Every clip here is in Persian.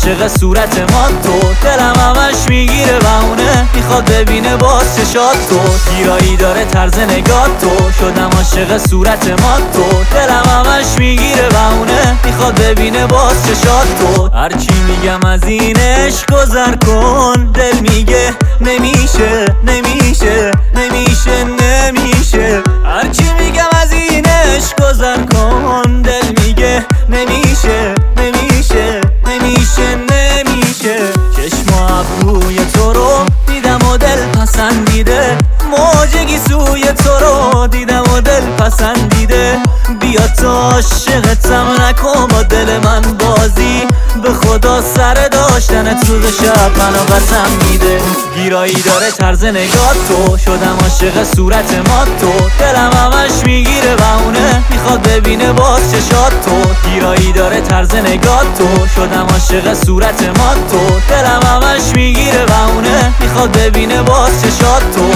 عاشق صورت ما تو، دلم همش میگیره و اونه میخواد ببینه باز چشات تو. گیرایی داره طرز نگاه تو، شدم عاشق صورت ما تو، دلم همش میگیره و اونه میخواد ببینه باز چشات تو. هرچی میگم از این عشق گذر کن، دل میگه نمیشه نمیشه نمیشه نمیشه. هرچی میگم از این عشق گذر کن، دل میگه نمیشه نمیشه نمیشه نمیشه. چشم و ابروی تو رو دیدم و دل پسندیده، موجگی سوی تو رو دیدم و دل پسندیده. بیا تا عاشقتم نکن با دل من بازی، به خدا سر داشتنت روز شب منو قسم میده. گیرایی داره طرز نگاه تو، شدم عاشق صورت ما تو، دلم همش میگیره و اونه میخواد ببینه باز چشات تو. گیرایی داره طرز نگاه تو، شدم عاشق صورت ما تو، دلم همش میگیره و اونه میخواد ببینه باز چشات تو.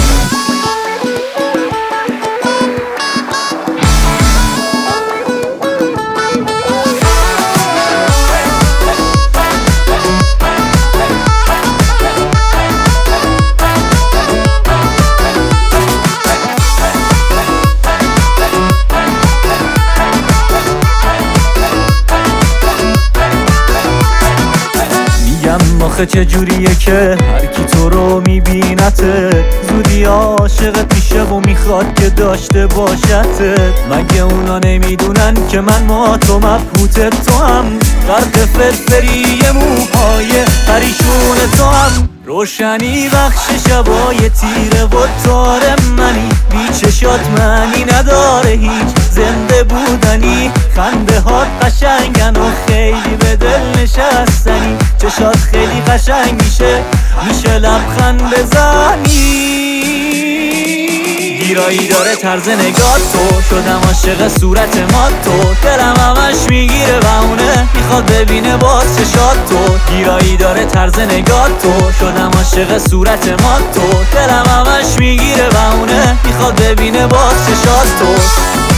آخه چجوریه که هر کی تو رو میبینته زودی عاشقت میشه و میخواد که داشته باشته. مگه اونا نمیدونن که من ما تو مبهوت تو هم، غرق فرفری موهای پریشون تو هم. روشنی بخش شبای تیره و تار منی، بی چشات معنی نداره هیچ زنده بودنی. خنده هات قشنگن و خیلی به دل نشستنی، چشات خیلی قشنگ میشه لبخند بزنی. گیرایی داره طرز نگاه تو، شدم عاشق صورت ما تو، دلم همش میگیره و اونه میخواد ببینه باز چشات تو. گیرایی داره طرز نگاه تو، شدم عاشق صورت ما تو، دلم همش میگیره و اونه میخواد ببینه باز چشات تو.